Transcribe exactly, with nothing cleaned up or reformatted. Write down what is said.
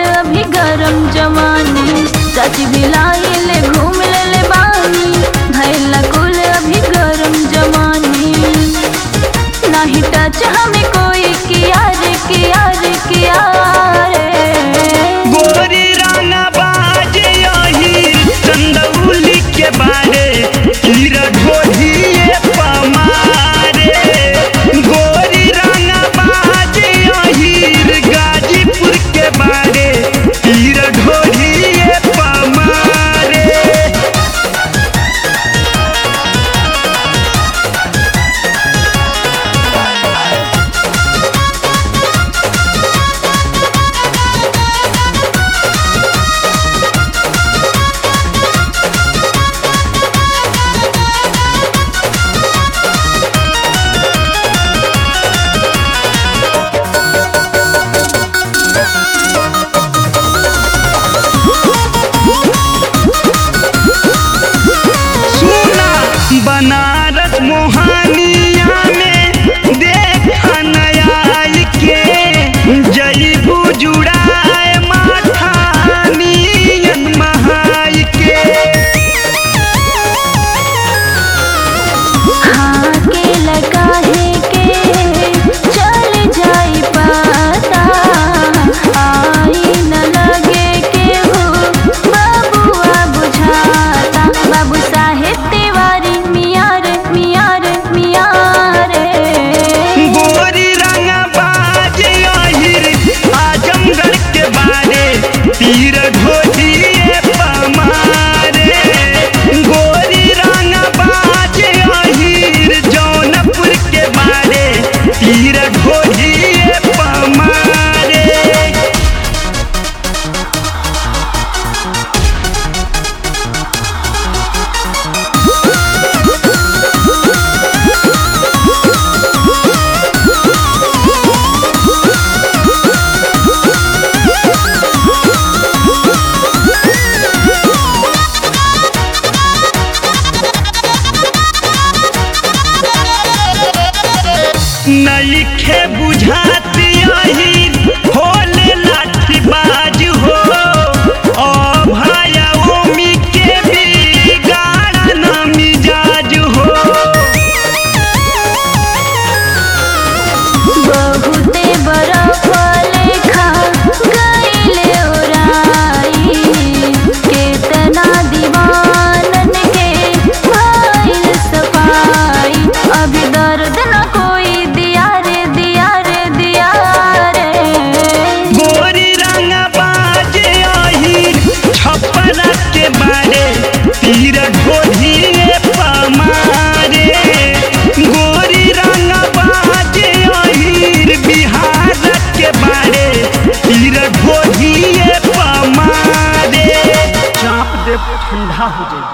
अभी गरम जवानी चाची बिलाइले घूम ले बानी भैला कुल अभी गरम जवानी नहीं टच हमें कोई किया रे किया रे किया रे गोरी राना बाजे यही चंदौली के बारे हीरा ढोलिए पमारे गोरी राना बाजे यही गाजीपुर के बारे हीरा ढोलिए पमारे बनारस मोहानिया में देखा नया के जईबू जुड़ाए माठानियन महाई के हाँ के लगा है के चल जाई पता आई न लगे के हो बाबुआ बुझाता बाबू साहेब तिवारी तीर ढोलिए पमारे गोरी राना बाजे अहीर जौनपुर के बारे तीर ढोलिए पमारे नइखे बुझाती यही होले लाठी बाज हो ओ भाया ओमी के बिगाड़ा ना मिजाज हो बहुते बरफ लेखा गईले ओराई केतना दीवानन के भइल सफाई अभी दर्द न कोई दिया रे दिया रे दिया रे गोरी रंगा बाजे अही छप्परा के बारे तीर ढोलिए पमारे गोरी रंगा बाजे अही बिहार के बारे तीर ढोलिए पमारे चाप दे ठंडा हो जाए।